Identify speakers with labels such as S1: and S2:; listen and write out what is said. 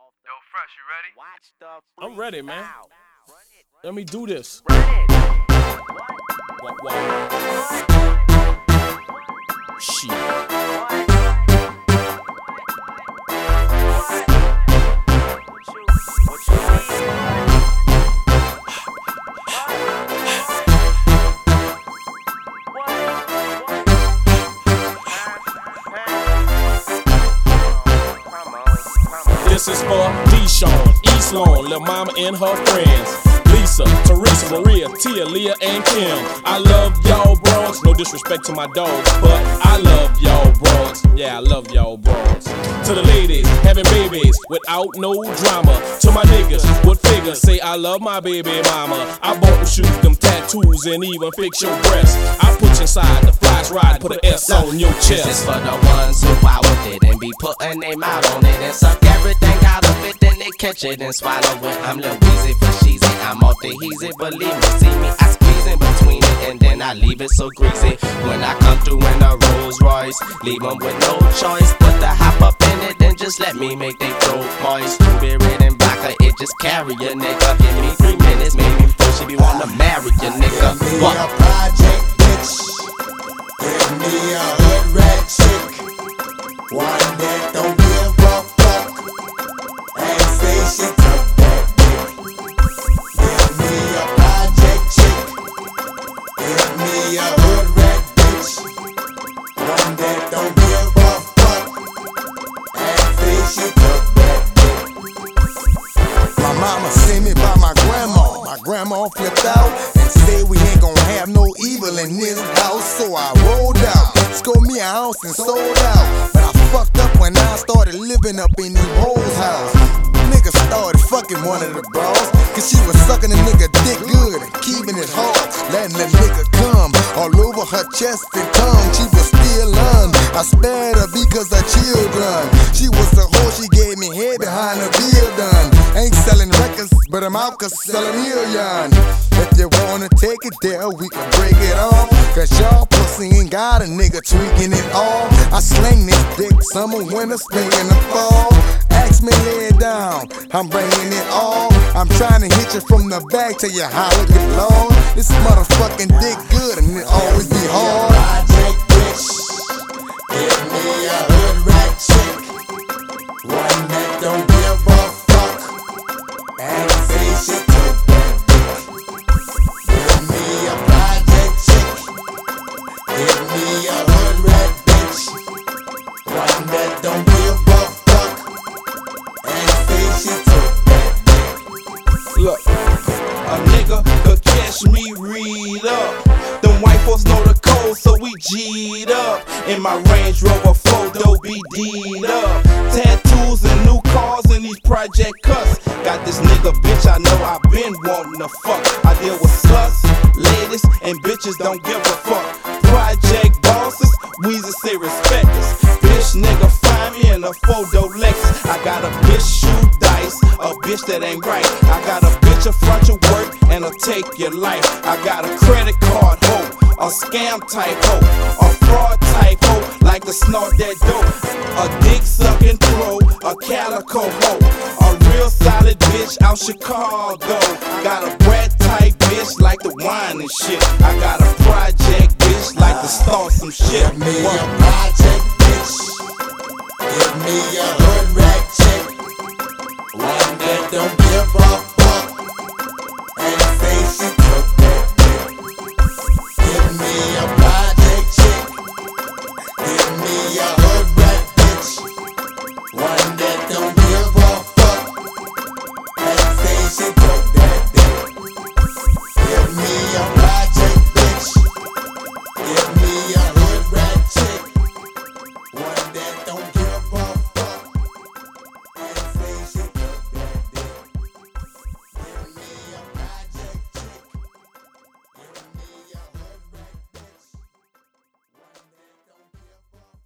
S1: Yo, Fresh, you ready?
S2: I'm ready, man. Let me do this. What? Shit. This is for Deshawn, East Lawn, Lil Mama and her friends. Lisa, Teresa, Maria, Tia, Leah, and Kim. I love y'all broads, no disrespect to my dogs, but I love y'all broads. Yeah, I love y'all broads. To the ladies having babies without no drama. To my niggas with figures, say I love my baby mama. I bought them shoes, them tattoos, and even fix your breasts. I put you inside the flash ride, put an S on your chest.
S3: This is for the ones who out with it and be putting their mouth on it and suck everything out of it, then they catch it and swallow it. I'm Lil Weezy for Sheezy, I'm off the heezy, believe me. See me, I squeeze in between it and then I leave it so greasy. When I come through in a Rolls Royce, leave them with no choice but to hop up in it, then just let me make they throat moist. Blueberry and vodka, it just carry a nigga. Give me 3 minutes, maybe 4, she be wanna marry a nigga.
S4: Give me a project bitch, give me a hood rat chick, one that don't give a fuck and say she took that dick. Give me a project chick, give me a hood rat bitch, one that don't give a fuck and say she took that dick. My mama sent me by my grandma. My grandma flipped out and said we ain't gon' have no evil in this house. So I rolled out, scored me a house and sold out. But I fucked up when I started living up in these hoes' house. Nigga started fucking one of the bras, cause she was sucking a nigga dick good and keeping it hard, letting the nigga come all over her chest and tongue. She was still on, I spared her because of children. She was the hoe, she gave me head behind the building. Ain't selling records, but I'm out cause selling million. If you wanna take it there, we can break it off, cause y'all pussy ain't got a nigga tweaking it all. I slang this dick summer, winter, spring, and the fall. Ask me head down, I'm bringing it all. I'm trying to hit you from the back till your holler get long. This motherfucking dick good and it always be hard. Project bitch, give me a hood rat chick, one that don't give a fuck and say she took that dick. Give me a project chick, give me a hood rat bitch, one that don't give a fuck and say she took that dick.
S5: Look, a nigga could catch me read up. Them white folks know the code, so we G'd up. In my Range Rover photo be D'd up. Tattoos and new cars in these project cuts. Got this nigga bitch I know I been wanting to fuck. I deal with sluts, ladies, and bitches don't give a fuck. Project bosses, Weezy say respect us. Bitch nigga find me in a photo Lexus. I got a bitch shoot dice, a bitch that ain't right. I got a bitch a front your work and a take your life. I got a credit card hoe, a scam type hoe, a fraud type hoe, like to snort that dope. A dick sucking pro, a calico hoe, a real solid bitch out Chicago. Got a brat type bitch like the wine and shit. I got a project bitch like to start some shit.
S4: Give me a project bitch, give me a hood rat chick, one that don't give a